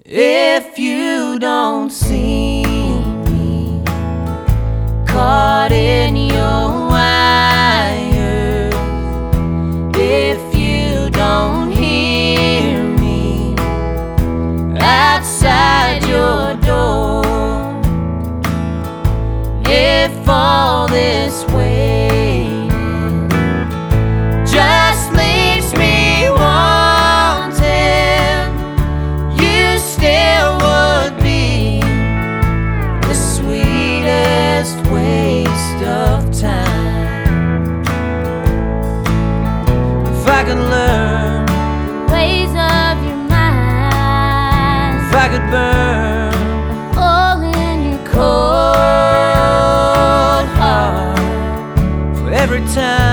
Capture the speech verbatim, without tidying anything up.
If you don't see me caught in your wires, if you don't hear me outside your door, if all this waiting just leaves me wanting, you still would be the sweetest waste of time. If I could learn the ways of your mind, if I could burn a hole in your cold heart for every time